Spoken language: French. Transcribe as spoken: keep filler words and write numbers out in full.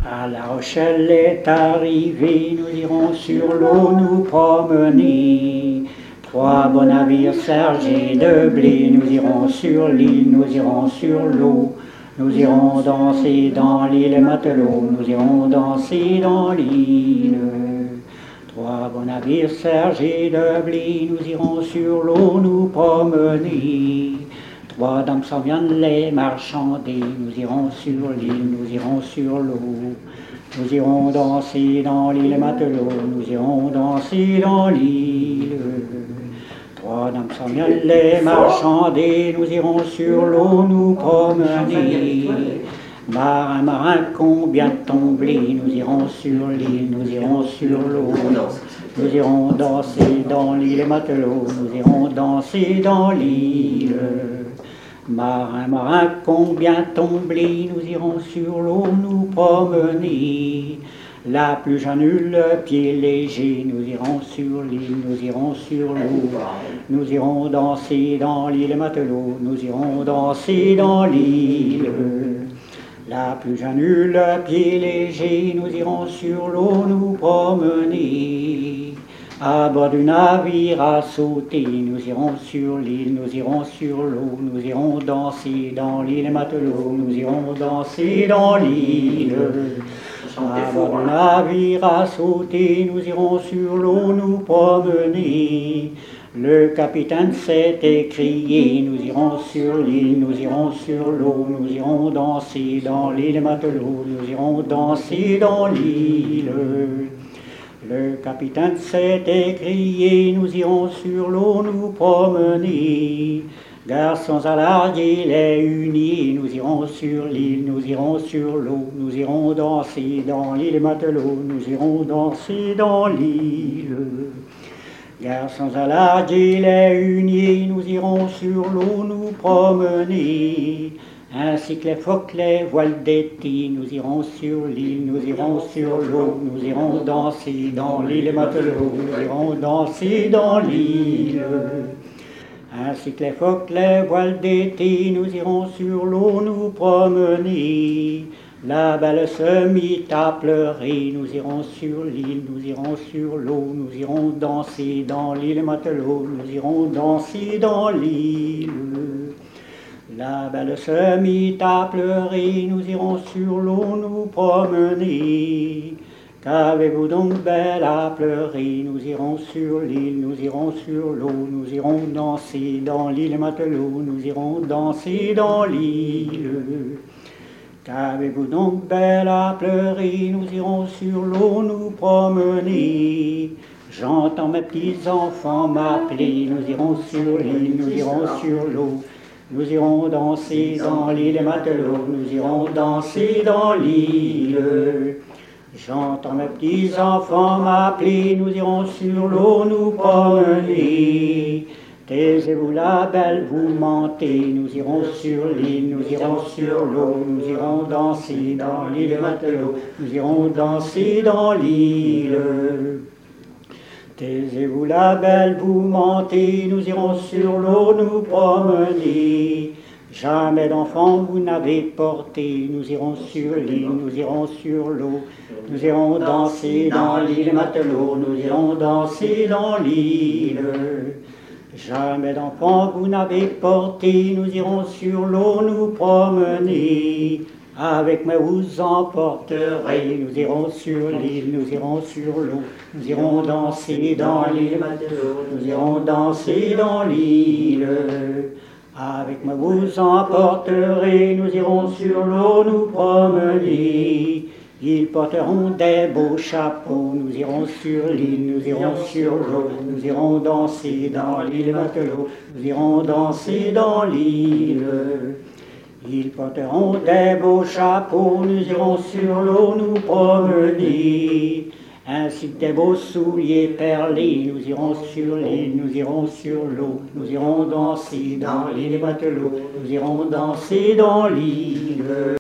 À La Rochelle est arrivé, nous irons sur l'eau nous promener. Trois beaux navires chargés de blé, nous irons sur l'île, nous irons sur l'eau. Nous irons danser dans l'île matelot, nous irons danser dans l'île. Trois beaux navires chargés de blé, nous irons sur l'eau nous promener. Trois dames s'en viennent les marchander, nous irons sur l'île, nous irons sur l'eau. Nous irons danser dans l'île matelot, nous irons danser dans l'île. Trois dames s'en viennent les marchander, nous irons sur l'eau nous promener. Marin, marin, combien ton blé, nous irons sur l'île, nous irons sur l'eau. Nous irons danser dans l'île matelot, nous irons danser dans l'île. Marin, marin, combien ton blé, nous irons sur l'eau nous promener. La plus jeune eut le pied léger, nous irons sur l'île, nous irons sur l'eau. Nous irons danser dans l'île matelot, nous irons danser dans l'île. La plus jeune eut le pied léger, nous irons sur l'eau nous promener. À bord du navire à sauter, nous irons sur l'île, nous irons sur l'eau, nous irons danser dans l'île matelot, nous irons danser dans l'île. À bord du navire à sauter, nous irons sur l'eau nous promener. Le capitaine s'est écrié, nous irons sur l'île, nous irons sur l'eau, nous irons danser dans l'île matelot, nous irons danser dans l'île. Le capitaine s'est écrié, nous irons sur l'eau nous promener. Garçons à larguer les huniers, nous irons sur l'île, nous irons sur l'eau, nous irons danser dans l'île matelot, nous irons danser dans l'île. Garçons à larguer les huniers, nous irons sur l'eau nous promener. Ainsi que les phoques, les voiles d'été, nous irons sur l'île, nous irons sur l'eau, nous irons danser dans l'île matelot, nous irons danser dans l'île. Ainsi que les phoques, les voiles d'été, nous irons sur l'eau nous promener. La belle se mit à pleurer, nous irons sur l'île, nous irons sur l'eau, nous irons danser dans l'île matelot, nous irons danser dans l'île. La belle se mit à pleurer, nous irons sur l'eau nous promener. Qu'avez-vous donc belle à pleurer, nous irons sur l'île, nous irons sur l'eau, nous irons danser dans l'île matelot, nous irons danser dans l'île. Qu'avez-vous donc belle à pleurer, nous irons sur l'eau nous promener. J'entends mes petits-enfants m'appeler, nous irons sur l'île, nous irons sur l'eau. Nous irons danser dans l'île matelot, nous irons danser dans l'île. J'entends mes petits-enfants m'appeler, nous irons sur l'eau nous promener. Taisez-vous la belle, vous mentez, nous irons sur l'île, nous irons sur l'eau, nous irons danser dans l'île matelot, nous irons danser dans l'île. Taisez-vous la belle, vous mentez, nous irons sur l'eau nous promener. Jamais d'enfants vous n'avez porté, nous irons sur l'île, nous irons sur l'eau. Nous irons danser dans l'île matelot, nous irons danser dans l'île. Jamais d'enfants vous n'avez porté, nous irons sur l'eau nous promener. Avec moi vous emporterez, nous irons sur l'île, nous irons sur l'eau, nous irons danser dans l'île matelot, nous irons danser dans l'île. Avec moi vous emporterez, nous irons sur l'eau nous promener. Ils porteront des beaux chapeaux, nous irons sur l'île, nous irons sur l'eau, nous irons danser dans l'île matelot, nous irons danser dans l'île. Ils porteront des beaux chapeaux, nous irons sur l'eau nous promener. Ainsi que des beaux souliers perlés, nous irons sur l'île, nous irons sur l'eau. Nous irons danser dans l'île matelot, nous irons danser dans l'île.